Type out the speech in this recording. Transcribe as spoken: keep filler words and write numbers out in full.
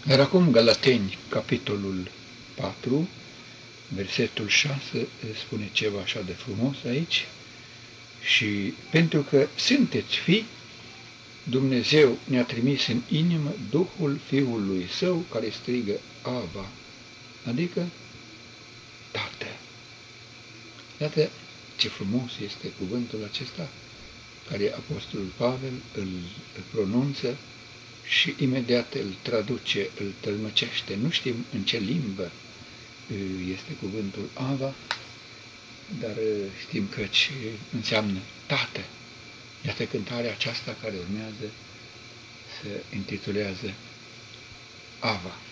Iar acum Galateni, capitolul patru, versetul șase, spune ceva așa de frumos aici. Și pentru că sunteți fii, Dumnezeu ne-a trimis în inimă Duhul Fiului Său, care strigă Aba, adică Tată. Iată ce frumos este cuvântul acesta, care Apostolul Pavel îl pronunță și imediat îl traduce, îl tălmăcește. Nu știm în ce limbă este cuvântul Ava, dar știm că înseamnă Tată. Iată cântarea aceasta care urmează se intitulează Ava.